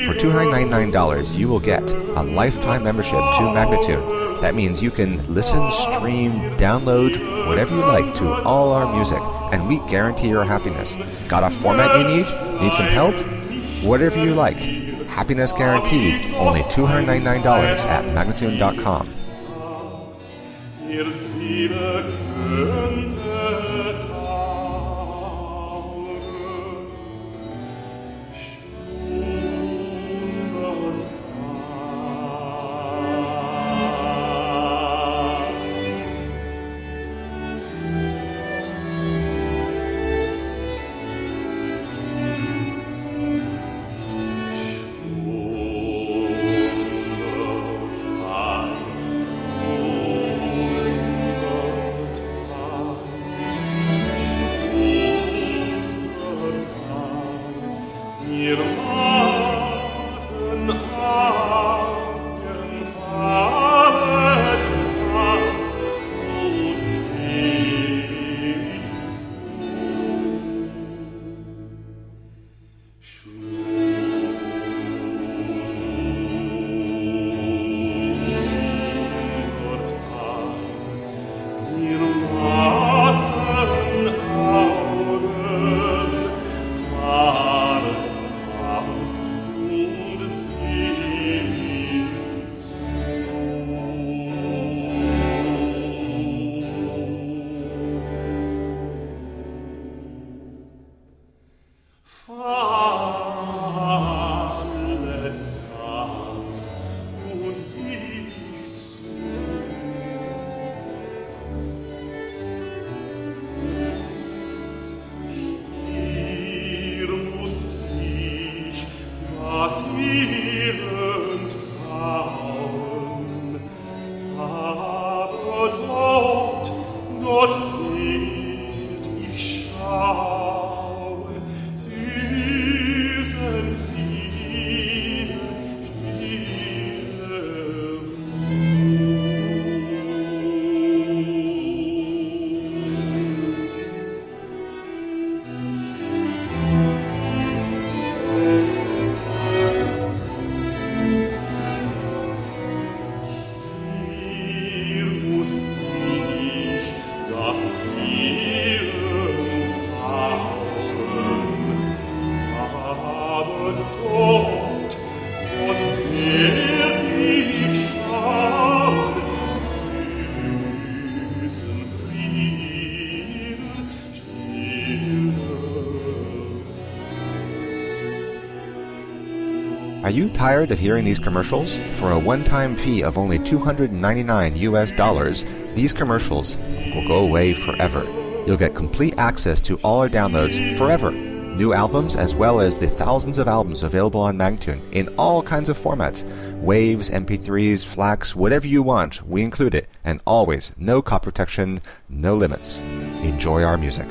For $299, you will get a lifetime membership to Magnatune. That means you can listen, stream, download, whatever you like to all our music, and we guarantee your happiness. Got a format you need? Need some help? Whatever you like. Happiness guaranteed. Only $299 at Magnatune.com. Are you tired of hearing these commercials? For a one-time fee of only $299 these commercials will go away forever. You'll get complete access to all our downloads forever. New albums as well as the thousands of albums available on Magnatune in all kinds of formats. Waves, MP3s, FLACs, whatever you want, we include it. And always, no copy protection, no limits. Enjoy our music.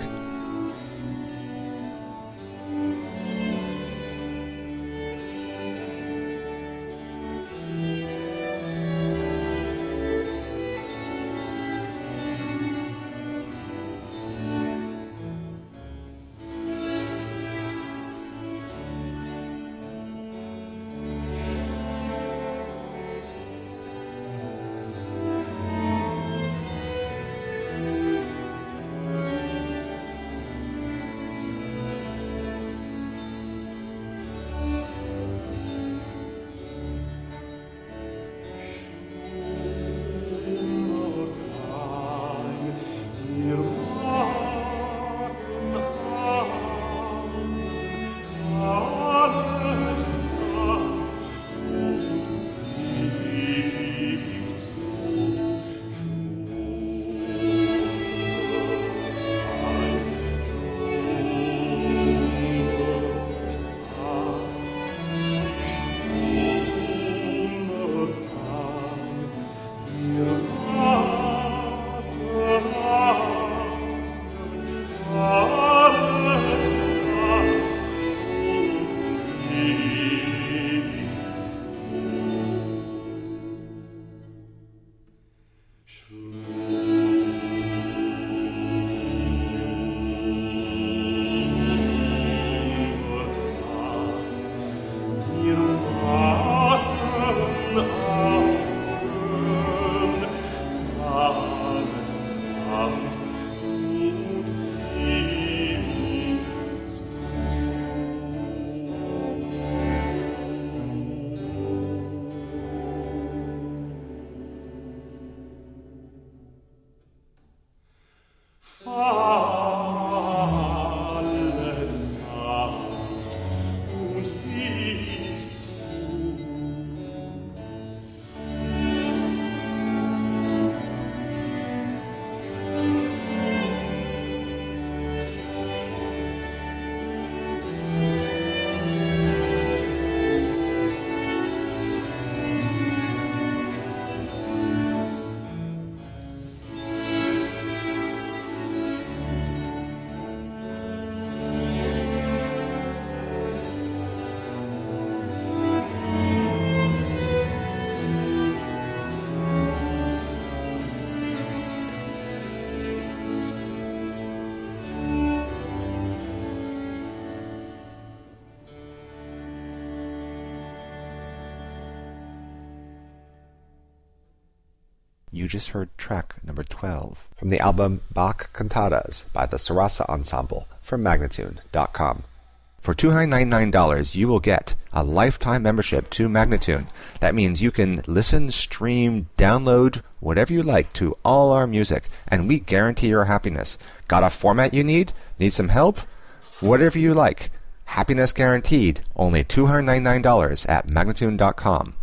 You just heard track number 12 from the album Bach Cantatas by the Sarasa Ensemble from Magnatune.com. For $299, you will get a lifetime membership to Magnatune. That means you can listen, stream, download, whatever you like to all our music, and we guarantee your happiness. Got a format you need? Need some help? Whatever you like. Happiness guaranteed. Only $299 at Magnatune.com.